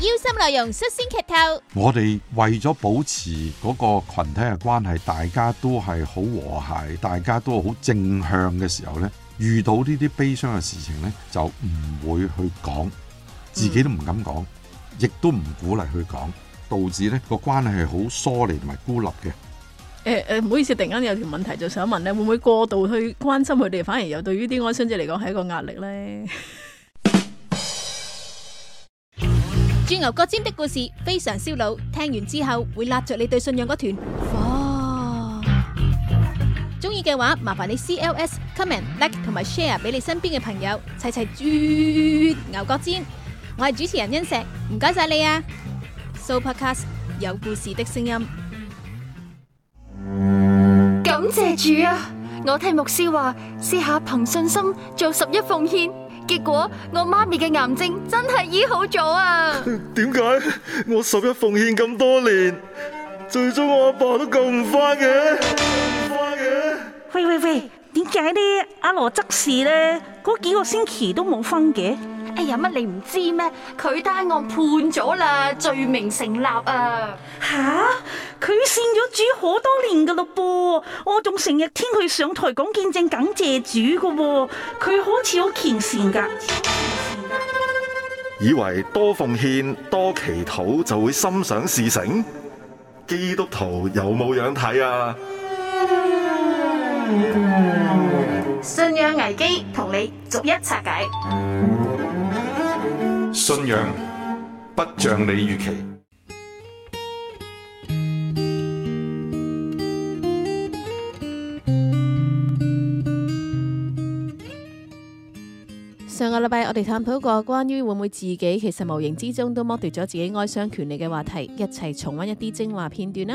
心內容率先劇透。 我哋為咗保持嗰個群體嘅關係，大家都係好和諧，大家都好正向嘅時候呢，遇到呢啲悲傷嘅事情呢，就唔會去講，自己都唔敢講，亦都唔鼓勵去講，導致呢個關係係好疏離同埋孤立嘅。 唔好意思，突然間有條問題就想問咧，會唔會過度去關心佢哋，反而又對於啲哀傷者嚟講係一個壓力呢？ 鑽牛角尖的故事非常燒腦，聽完之後會揦着你對信仰嗰團火。中意嘅話，麻煩你 CLS、comment、like 同埋 share 俾你身邊嘅朋友，齊齊鑽牛角尖。我係主持人欣石，唔該晒你啊！Sooopodcast 有故事的聲音。 感謝主啊！我聽牧師話，試下憑信心做11奉獻，結果我媽咪嘅癌症真係醫好咗啊！ 點解我11奉獻咁多年，最終我阿爸都救唔返嘅？ 喂，點解呢？阿羅執事呢？嗰幾個星期都冇分嘅？ 哎呀，乜你唔知咩？佢單案判咗啦，罪名成立啊！ 吓，佢信咗主好多年噶咯噃，我仲成日聽佢上台講見證感謝主噶喎，佢好似好虔誠噶。 以為多奉獻多祈禱就會心想事成？基督徒有冇樣睇啊？ 信仰危機同你逐一拆解。 信仰不像你預期。 上個禮拜我哋探討過關於會唔會自己其實無形之中都剝奪咗自己哀傷權利嘅話題，一齊重溫一啲精華片段啦。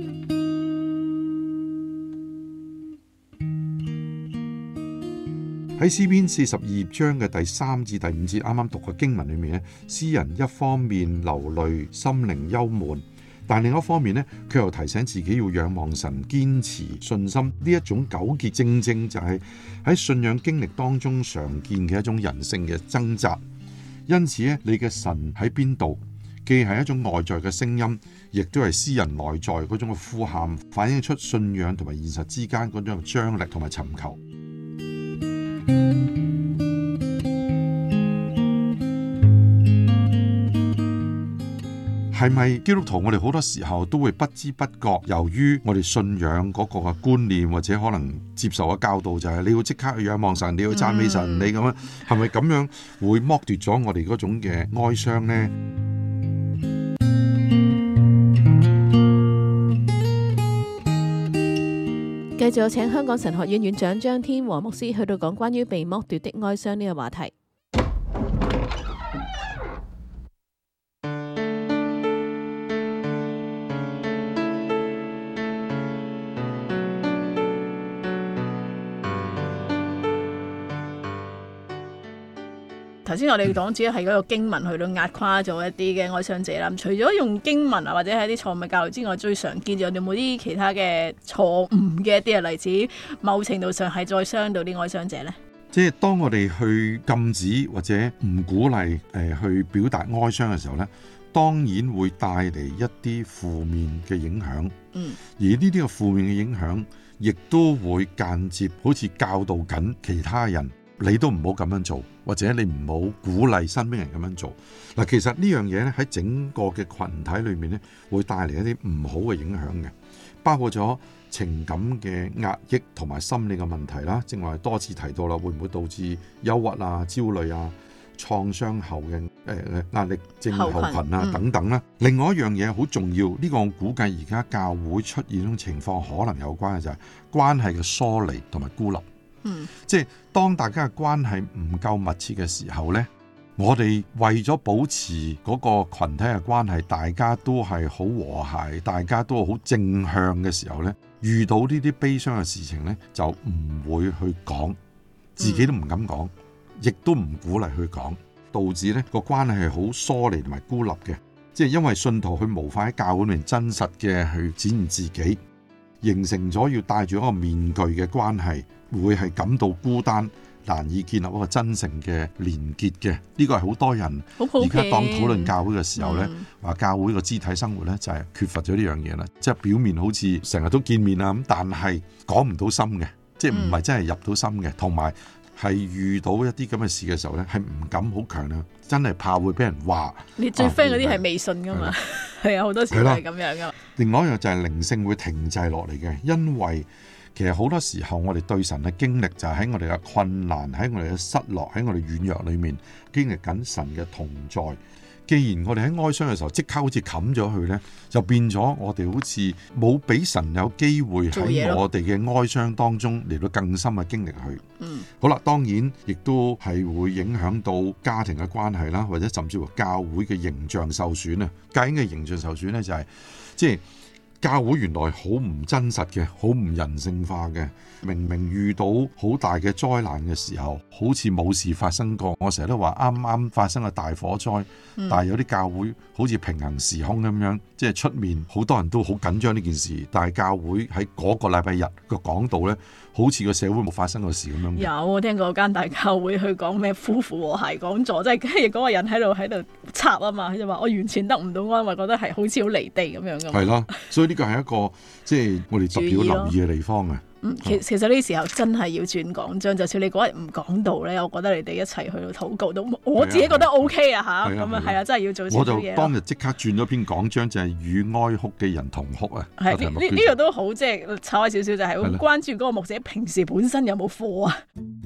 喺詩篇42章嘅第3至第5節，啱啱讀嘅經文裏面咧，詩人一方面流淚，心靈憂悶，但另一方面咧，佢又提醒自己要仰望神，堅持信心。呢一種糾結，正正就係喺信仰經歷當中常見嘅一種人性嘅掙扎。因此咧，你嘅神喺邊度，既係一種外在嘅聲音，亦都係詩人內在嗰種嘅呼喊，反映出信仰同埋現實之間嗰種張力同埋尋求。係咪基督徒我哋好多時候都會不知不覺，由於我哋信仰嗰個嘅觀念或者可能接受嘅教導就係你要即刻去仰望神，你要讚美神，你咁樣係咪咁樣會剝奪咗我哋嗰種嘅哀傷呢？ 繼續有請香港神學院院長張天和牧師去到講關於被剝奪的哀傷呢個話題。頭先我哋講只係嗰個經文去到壓垮咗一啲嘅哀傷者啦。除咗用經文啊或者係啲錯誤嘅教育之外，最常見有冇啲其他嘅錯誤嘅一啲嘅例子，某程度上係再傷到啲哀傷者呢？ 即係當我哋去禁止或者唔鼓勵去表達哀傷嘅時候呢，當然會帶嚟一啲負面嘅影響。而呢啲嘅負面嘅影響，亦都會間接好似教導緊其他人。你都唔好咁樣做，或者你唔好鼓勵身邊人咁樣做。嗱，其實呢樣嘢咧喺整個嘅群體裏面咧，會帶嚟一啲唔好嘅影響嘅，包括咗情感嘅壓抑同埋心理嘅問題啦。正話多次提到啦，會唔會導致憂鬱啊、焦慮啊、創傷後嘅壓力症候群啊等等啦。另外一樣嘢好重要，呢個我估計而家教會出現呢種情況可能有關嘅就係關係嘅疏離同埋孤立。即係當大家嘅關係唔夠密切嘅時候呢，我哋為咗保持嗰個群體嘅關係，大家都係好和諧，大家都好正向嘅時候呢，遇到呢啲悲傷嘅事情呢，就唔會去講，自己都唔敢講，亦都唔鼓勵去講，導致呢個關係係好疏離同埋孤立嘅。即係因為信徒佢無法喺教會裏面真實嘅去展現自己，形成咗要戴住一個面具嘅關係，會係感到孤單， 難以建立一個真誠嘅連結嘅。呢個係好多人而家當討論教會嘅時候呢，話教會個肢體生活呢，就係缺乏咗呢樣嘢啦。即係表面好似成日都見面啊，咁但係講唔到心嘅，即係唔係真係入到心嘅，同埋係遇到一啲咁嘅事嘅時候呢，係唔敢好強啊，真係怕會俾人話。 你最 friend 嗰啲係微信噶嘛？係啊，好多時都係咁樣噶。 另外一樣就係靈性會停滯落嚟嘅，因為其實好多時候我哋對神嘅經歷就係喺我哋嘅困難、喺我哋嘅失落、喺我哋軟弱裏面經歷緊神嘅同在。既然我哋喺哀傷嘅時候即刻好似冚咗佢呢，就變咗我哋好似冇俾神有機會喺我哋嘅哀傷當中嚟到更深嘅經歷佢。好啦，當然亦都係會影響到家庭嘅關係啦，或者甚至乎教會嘅形象受損啊。教會嘅形象受損呢，就係即係教會原來好唔真實嘅，好唔人性化嘅。明明遇到好大嘅災難嘅時候，好似冇事發生過。我成日都話啱啱發生嘅大火災，但係有啲教會好似平行時空咁樣，即係出面好多人都好緊張呢件事，但係教會喺嗰個禮拜日個講道呢，好似個社會冇發生過事咁樣。 有我聽過間大教會去講咩夫婦和諧講座，即係嗰個人喺度插啊嘛，佢就話我完全得唔到安慰，覺得係好似好離地咁樣㗎嘛。係咯，所以呢個係一個即係我哋特別要留意嘅地方啊。 其實呢時候真係要轉講章，就算你嗰日唔講道咧，我覺得你哋一齊去到禱告都，我自己覺得 OK 啊嚇，咁啊係啊，真係要做少少嘢。 我就當日即刻轉咗篇講章，就係與哀哭嘅人同哭啊。 係呢個都好，即係炒開少少就係會關注嗰個牧者平時本身有冇課啊。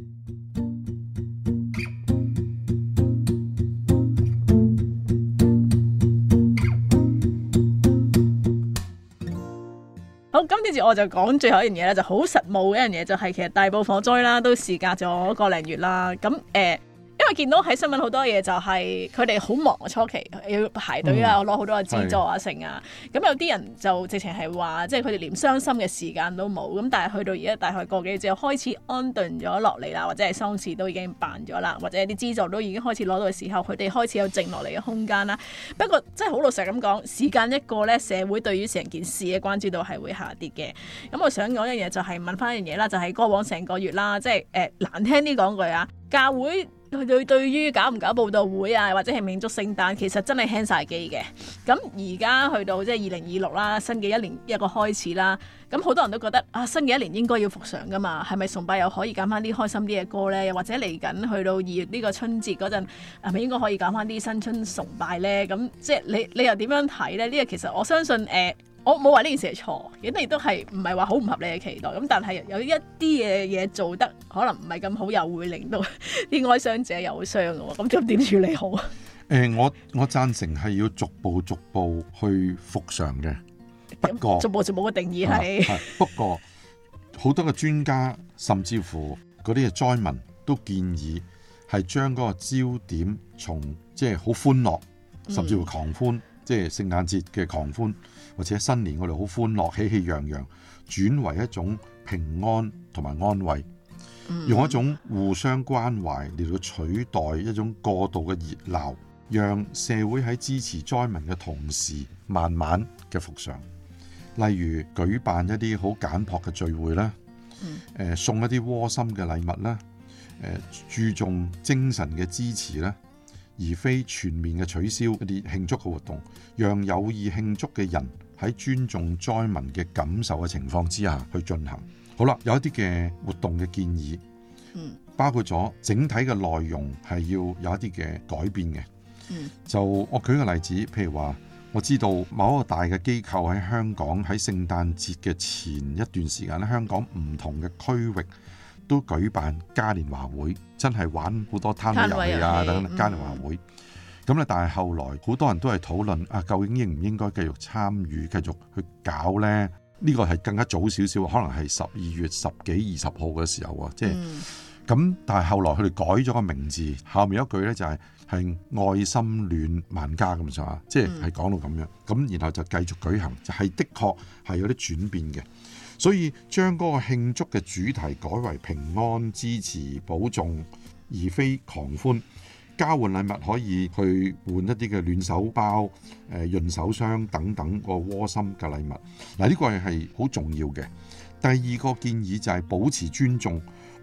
好，今次我就講最後一樣嘢咧，就好實務嘅一樣嘢，就係其實大埔火災啦，都事隔咗個零月啦。咁因為見到喺新聞好多嘢，就係佢哋好忙啊，初期要排隊啊，攞好多嘅資助啊，成啊。咁有啲人就直情係話，即係佢哋連傷心嘅時間都冇。咁但係去到而家大概個幾月之後，開始安頓咗落嚟啦，或者係喪事都已經辦咗啦，或者啲資助都已經開始攞到嘅時候，佢哋開始有靜落嚟嘅空間啦。不過真係好老實咁講，時間一個咧，社會對於成件事嘅關注度係會下跌嘅。咁我想講一樣嘢，就係問翻一樣嘢啦，就係過往成個月啦，即係難聽啲講句啊，教會對於搞唔搞佈道會啊，或者係慶祝聖誕，其實真係輕晒機嘅。咁而家去到即係2026啦，新嘅一年一個開始啦。咁好多人都覺得啊，新嘅一年應該要復常噶嘛，係咪崇拜又可以揀翻啲開心啲嘅歌呢？又或者嚟緊去到2月呢個春節嗰陣，係咪應該可以揀翻啲新春崇拜呢？咁即係你又點樣睇呢？呢個其實我相信我冇話呢件事係錯，亦都係唔係話好唔合理嘅期待。咁但係有一啲嘢做得可能唔係咁好，又會令到啲哀傷者又會傷嘅喎。咁點處理好啊？ 我贊成係要逐步去復常嘅。不過逐步嘅定義係不過好多嘅專家甚至乎嗰啲嘅災民都建議係將嗰個焦點從即係好歡樂，甚至乎狂歡，即係聖誕節嘅狂歡，或者新年我哋好歡樂喜氣洋洋，轉為一種平安同埋安慰，用一種互相關懷嚟到取代一種過度嘅熱鬧，讓社會喺支持災民嘅同時慢慢嘅復常。例如舉辦一啲好簡樸嘅聚會啦，送一啲窩心嘅禮物啦，注重精神嘅支持啦，而非全面嘅取消一啲慶祝嘅活動，讓有意慶祝嘅人喺尊重災民嘅感受嘅情況之下去進行。好啦，有一啲嘅活動嘅建議，包括咗整體嘅內容係要有一啲嘅改變嘅。就我舉個例子，譬如話，我知道某一個大嘅機構喺香港喺聖誕節嘅前一段時間咧，香港唔同嘅區域都舉辦嘉年華會，真係玩好多攤位遊戲啊等等嘉年華會。咁咧，但係後來好多人都係討論啊，究竟應唔應該繼續參與、繼續去搞呢？呢個係更加早少少，可能係12月10幾20號嘅時候啊，即係咁。但係後來佢哋改咗個名字，後面一句呢就係愛心暖萬家咁上下，即係講到咁樣。咁然後就繼續舉行，就係的確係有啲轉變嘅。所以將嗰個慶祝嘅主題改為平安、支持、保重，而非狂歡。交換禮物可以去換一啲嘅暖手包、潤手霜等等個窩心嘅禮物。嗱，呢個係好重要嘅。第二個建議就係保持尊重，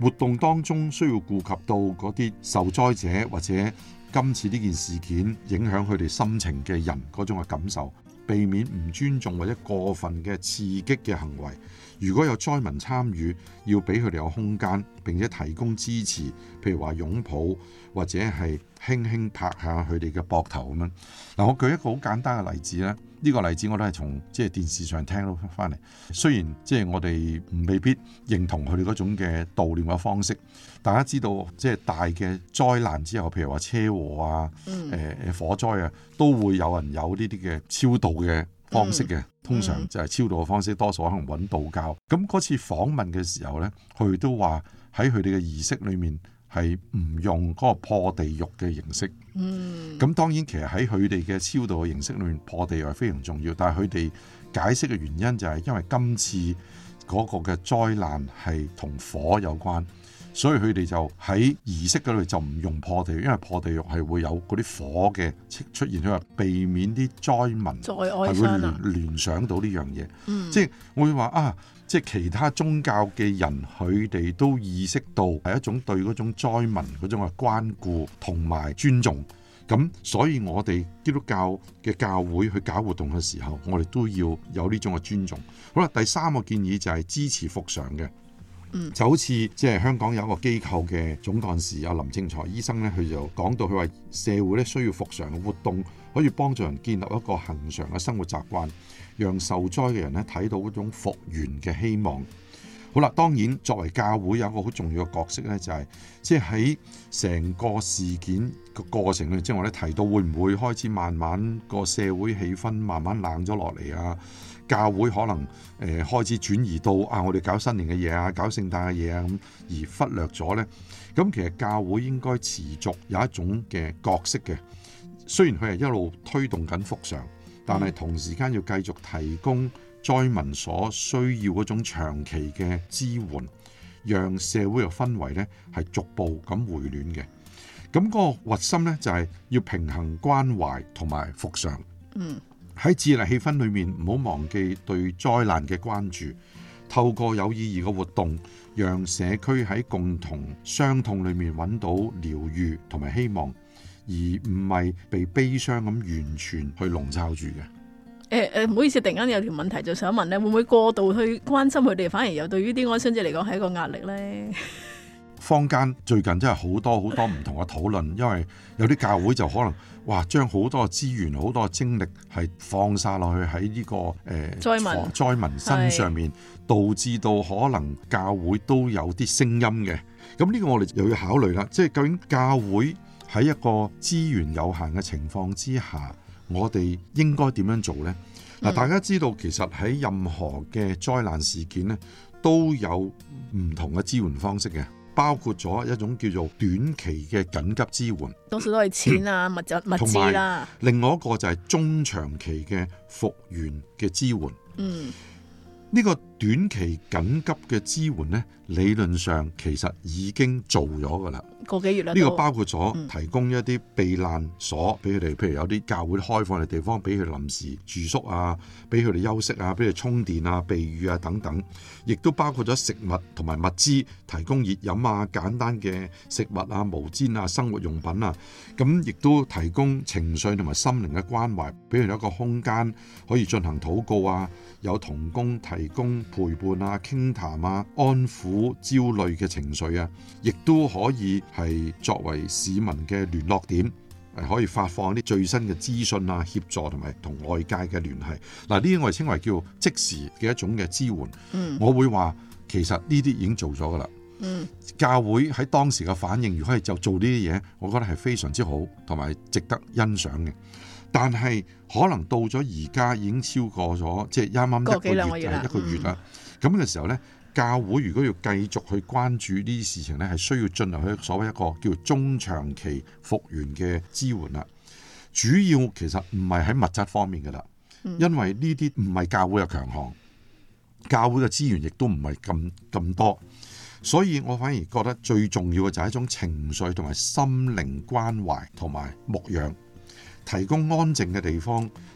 活動當中需要顧及到嗰啲受災者或者今次呢件事件影響佢哋心情嘅人嗰種嘅感受，避免唔尊重或者過分嘅刺激嘅行為。如果有災民參與，要俾佢哋有空間，並且提供支持，譬如話擁抱或者係輕輕拍下佢哋嘅膊頭咁樣。嗱，我舉一個好簡單嘅例子咧，呢個例子我都係從即係電視上聽到翻嚟。雖然即係我哋未必認同佢哋嗰種嘅悼念嘅方式，大家知道即係大嘅災難之後，譬如話車禍啊、火災啊，都會有人有呢啲嘅超度嘅方式嘅，通常就係超度嘅方式，多數可能揾道教。咁嗰次訪問嘅時候呢，佢都話喺佢哋嘅儀式裏面係唔用嗰個破地獄嘅形式。咁當然其實喺佢哋嘅超度嘅形式裏面，破地獄係非常重要。但係佢哋解釋嘅原因就係因為今次嗰個嘅災難係同火有關。所以佢哋就喺儀式嗰度就唔用破地獄，因為破地獄係會有嗰啲火嘅出現，佢話避免啲災民係會聯想到呢樣嘢。即係我會話啊，即係其他宗教嘅人，佢哋都意識到係一種對嗰種災民嗰種嘅關顧同埋尊重。咁所以我哋基督教嘅教會去搞活動嘅時候，我哋都要有呢種嘅尊重。好啦，第三個建議就係支持復常嘅。就好似即係香港有一個機構嘅總幹事阿林正財醫生咧，佢就講到佢話社會咧需要復常嘅活動，可以幫助人建立一個恆常嘅生活習慣，讓受災嘅人咧睇到嗰種復原嘅希望。好啦，當然作為教會有一個好重要嘅角色咧，就係即係喺成個事件個過程裏，即係我哋提到會唔會開始慢慢個社會氣氛慢慢冷咗落嚟啊？教會可能開始轉移到我哋搞新年嘅嘢啊，搞聖誕嘅嘢啊咁，而忽略咗呢。咁其實教會應該持續有一種嘅角色嘅，雖然佢係一路推動緊復常，但係同時間要繼續提供災民所需要嗰種長期嘅支援，讓社會嘅氛圍呢係逐步咁回暖嘅。咁個核心呢，就係要平衡關懷同埋復常。喺節日氣氛裏面，唔好忘記對災難嘅關注，透過有意義嘅活動，讓社區喺共同傷痛裏面揾到療愈同埋希望，而唔係被悲傷咁完全去籠罩住嘅。 唔好意思，突然間有條問題就想問咧，會唔會過度去關心佢哋，反而又對於啲哀傷者嚟講係一個壓力呢？ 坊間最近真係好多唔同嘅討論，因為有啲教會就可能將好多資源、好多精力係放晒落去喺呢個災民身上面，導致到可能教會都有啲聲音嘅。咁呢個我哋又要考慮啦，即係究竟教會喺一個資源有限嘅情況之下，我哋應該點樣做呢？大家知道其實喺任何嘅災難事件呢，都有唔同嘅支援方式嘅。包括咗一種叫做短期嘅緊急支援， 多數都係錢啊、物資啦。 另外一個就係中長期嘅復原嘅支援。呢個短期緊急嘅支援呢，理論上其實已經做咗㗎啦， 個幾月啦。 呢個包括咗提供一啲避難所俾佢哋，譬如有啲教會開放嘅地方俾佢哋臨時住宿啊，俾佢哋休息啊，俾佢哋充電啊、避雨啊等等。亦都包括咗食物同埋物資，提供熱飲啊、簡單嘅食物啊、毛氈啊、生活用品啊。咁亦都提供情緒同埋心靈嘅關懷，俾佢哋一個空間可以進行禱告啊，有同工提供陪伴啊、傾談啊、安撫焦慮嘅情緒啊，亦都可以係作為市民嘅聯絡點，可以發放啲最新嘅資訊啊、協助同埋同外界嘅聯繫。嗱，呢啲我哋稱為叫即時嘅一種嘅支援。我會話其實呢啲已經做咗噶啦。教會喺當時嘅反應，如果係就做呢啲嘢，我覺得係非常之好，同埋值得欣賞嘅。但係可能到咗而家已經超過咗，即係啱啱一個月啦。咁嘅時候呢，教會如果要繼續去關注呢啲事情呢，係需要進入去所謂一個叫中長期復原嘅支援啦。主要其實唔係喺物質方面噶啦，因為呢啲唔係教會嘅強項，教會嘅資源亦都唔係咁多，所以我反而覺得最重要嘅就係一種情緒同埋心靈關懷同埋牧養，提供安靜嘅地方，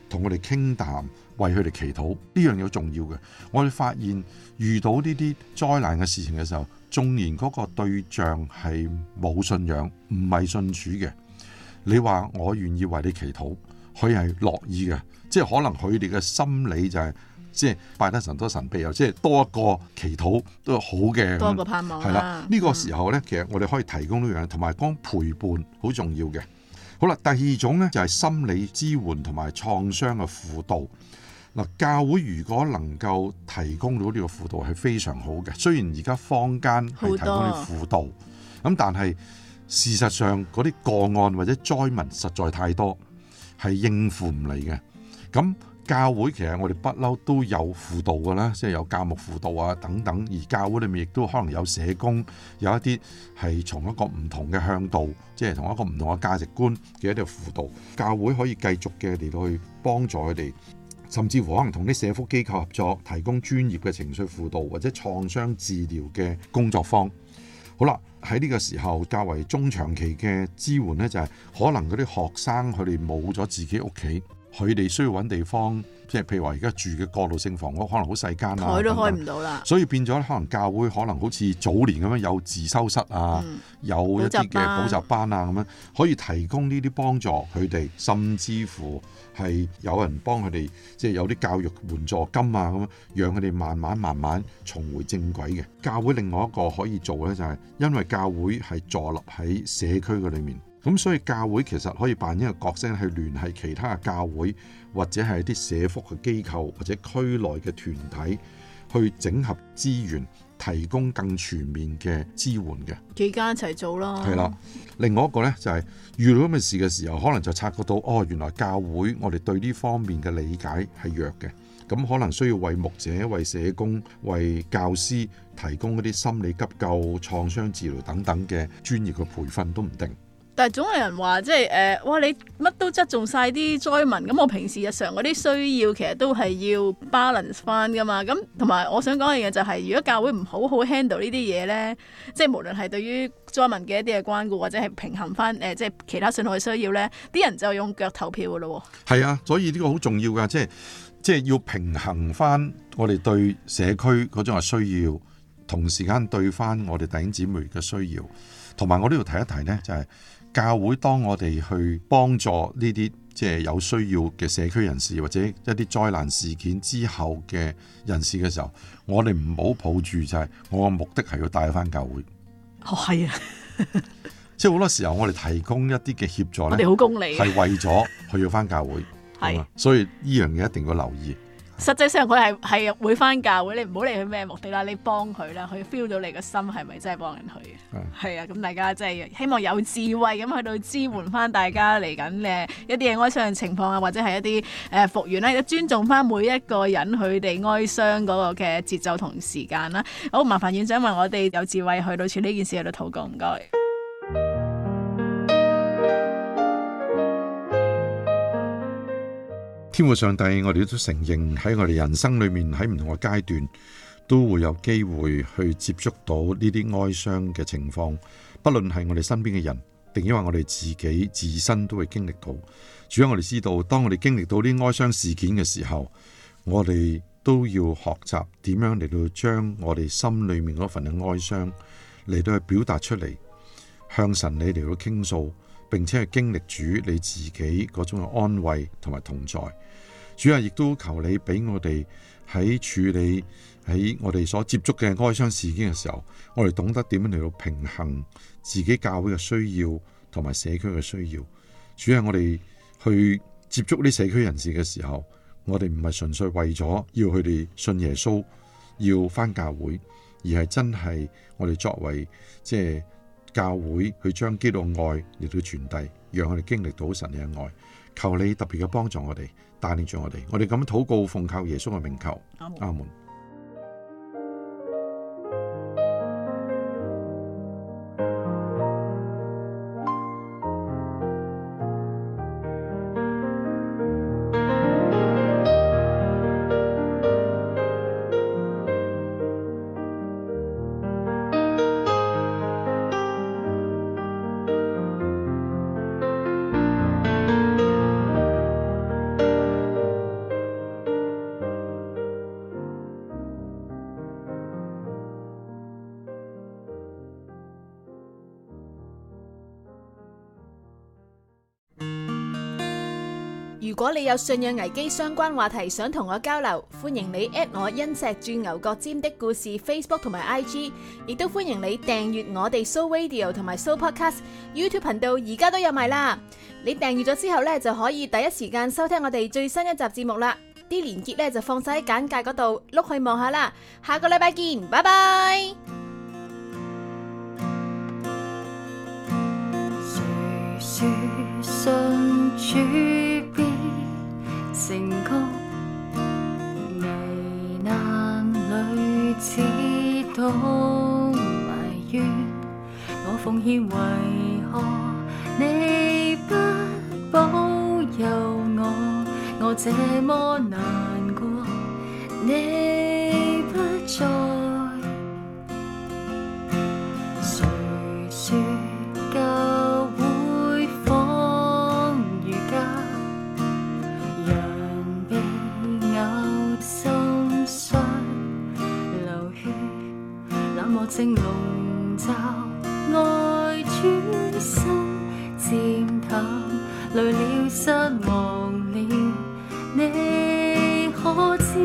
同佢哋傾談，為佢哋祈禱，呢樣嘢好重要嘅。我哋發現遇到呢啲災難嘅事情嘅時候，縱然嗰個對象係冇信仰，唔係信主嘅，你話我願意為你祈禱，佢係樂意嘅，即係可能佢哋嘅心理就係、即係拜得神多神庇佑，即係多一個祈禱都好嘅， 多個盼望係啦。呢個時候呢，其實我哋可以提供呢樣，同埋講陪伴好重要嘅。好啦，第二種呢，就係心理支援同埋創傷嘅輔導。嗱，教會如果能夠提供到呢個輔導係非常好嘅。雖然而家坊間係提供啲輔導，咁但係事實上嗰啲個案或者災民實在太多，係應付唔嚟嘅。咁教會其實我哋不嬲都有輔導㗎啦，即係有教牧輔導啊等等，而教會裏面亦都可能有社工，有一啲係從一個唔同嘅向度，即係同一個唔同嘅價值觀嘅一啲輔導。教會可以繼續嘅嚟到去幫助佢哋，甚至乎可能同啲社福機構合作，提供專業嘅情緒輔導或者創傷治療嘅工作坊。好啦，喺呢個時候較為中長期嘅支援呢，就係可能嗰啲學生佢哋冇咗自己屋企，佢哋需要揾地方，即係譬如話而家住嘅過渡性房屋可能好細間啊， 台都開唔到啦， 所以變咗可能教會可能好似早年咁樣有自修室啊，有一啲嘅補習班啊咁樣，可以提供呢啲幫助佢哋，甚至乎係有人幫佢哋，即係有啲教育援助金啊咁樣，讓佢哋慢慢重回正軌嘅。教會另外一個可以做咧，就係因為教會係坐落喺社區嘅裏面。咁所以教會其實可以扮演一個角色，去聯繫其他嘅教會，或者係啲社福嘅機構，或者區內嘅團體，去整合資源，提供更全面嘅支援嘅。 幾間一齊做咯。 係啦，另外一個呢，就係遇到咁嘅事嘅時候，可能就察覺到原來教會我哋對呢方面嘅理解係弱嘅，咁可能需要為牧者、為社工、為教師提供一啲心理急救、創傷治療等等嘅專業嘅培訓都唔定。 但係總有人話，即係哇！你乜都側重晒啲災民，咁我平時日常嗰啲需要其實都係要 balance 翻噶嘛。咁同埋我想講嘅嘢就係，如果教會唔好好 handle 呢啲嘢咧，即係無論係對於災民嘅一啲嘅關顧，或者係平衡翻即係其他信號嘅需要咧，啲人就用腳投票噶咯。係啊，所以呢個好重要噶，即係要平衡翻我哋對社區嗰種嘅需要，同時間對翻我哋弟兄姊妹嘅需要。同埋我都要提一提呢，就係教會當我哋去幫助呢啲即係有需要嘅社區人士，或者一啲災難事件之後嘅人士嘅時候，我哋唔好抱住就係我嘅目的係要帶翻教會。 係啊， 即係好多時候我哋提供一啲嘅協助呢， 我哋好功利， 係為咗佢要翻教會。係，所以呢樣嘢一定要留意。 實際上佢係會翻教會，你唔好理佢咩目的啦，你幫佢啦，佢 feel 到你個心係咪真係幫緊佢？係啊，咁大家真係希望有智慧咁去到支援翻大家嚟緊一啲嘅哀傷嘅情況啊，或者係一啲復原啦，亦都尊重翻每一個人佢哋哀傷嗰個嘅節奏同時間啦。好，麻煩院長為我哋有智慧去到處理呢件事去到禱告，唔該。 天父上帝，我哋都承認喺我哋人生裏面，喺唔同嘅階段都會有機會去接觸到呢啲哀傷嘅情況，不論係我哋身邊嘅人，定因為我哋自己自身都會經歷到。主要我哋知道，當我哋經歷到啲哀傷事件嘅時候，我哋都要學習點樣嚟到將我哋心裏面嗰份嘅哀傷嚟到去表達出嚟，向神你嚟到傾訴，並且係經歷主你自己嗰種嘅安慰同埋同在。主啊，亦都求你俾我哋喺處理喺我哋所接觸嘅哀傷事件嘅時候，我哋懂得點樣嚟到平衡自己教會嘅需要同埋社區嘅需要。主啊，我哋去接觸啲社區人士嘅時候，我哋唔係純粹為咗要佢哋信耶穌，要返教會，而係真係我哋作為即係教會去將基督嘅愛嚟到傳遞，讓我哋經歷到神嘅愛。求你特別嘅幫助我哋，帶領住我哋。我哋咁樣禱告，奉靠耶穌嘅名求，阿門。 果你有信仰危機相關話題想同我交流，歡迎你 at 我因石鑽牛角尖的故事 Facebook 同埋 IG， 亦都歡迎你訂閱我哋 So Radio 同埋 So Podcast YouTube 頻道，而家都有埋啦。你訂閱咗之後呢，就可以第一時間收聽我哋最新一集節目啦。啲連結呢就放晒喺簡介嗰度，碌去望下啦。下個禮拜見，拜拜。 誰說信主必成功？危難裏只懂埋怨，我奉獻為何你不保佑我？我這麼難過，你不在。誰說教會仿如家，人被咬心傷流血，冷漠正籠罩愛轉身漸淡，累了失望了，你可知？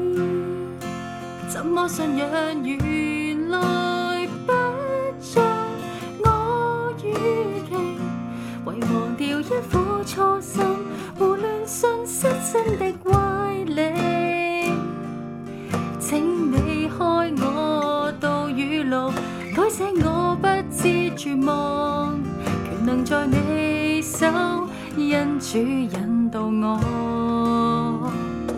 怎麼信仰原來不像我預期，遺忘掉一顆初心，胡亂信失真的歪理。請你開我道與路，改寫我不知絕望，權能在你手，因主引導我。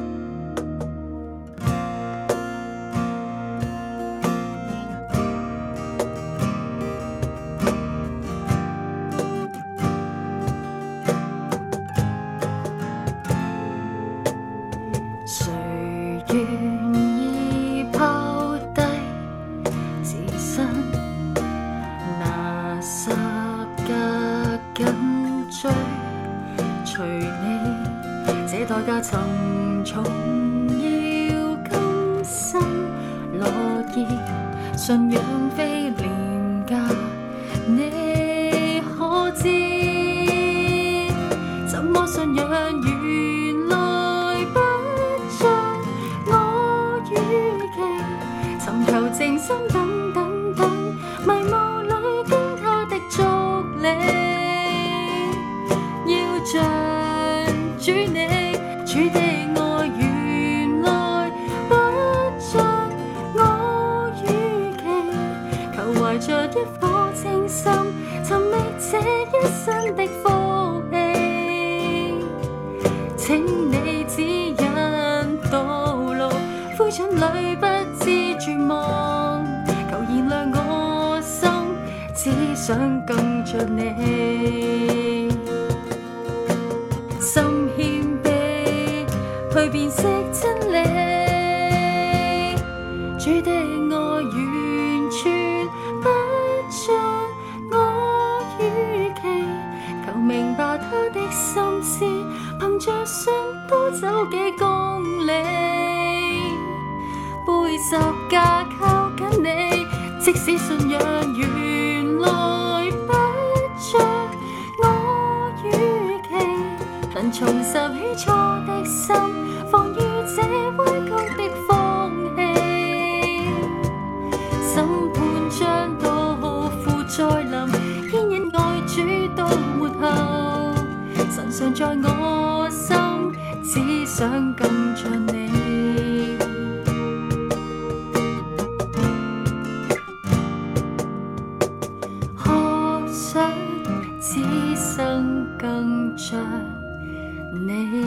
誰願意拋低自身，拿十架緊追隨你？這代價沉重，要甘心樂意，信仰非廉價，你可知？怎麼信仰原來不像我預期？尋求靜心等等等，迷霧裏經他的足跡，要像主你，主的愛原來不像我預期。求懷着一顆清心，尋覓這一生的福氣。請你指引道路，灰燼裏不知絕望，求燃亮我心，只想跟着你。心謙卑，去辨識真理，主的愛完全不像我預期。求明白他的心思，憑着信多走幾公里，背十架靠緊你。即使信仰原來不像我預期，能重拾起初的心，防禦這彎曲的風氣。審判將到，父再臨，牽引愛主到末後。神常在我心，只想跟着你。可想此生更像你。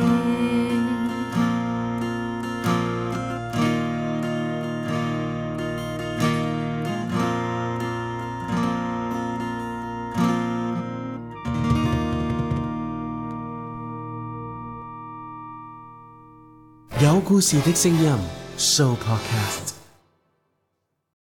有故事的聲音 Show Podcast。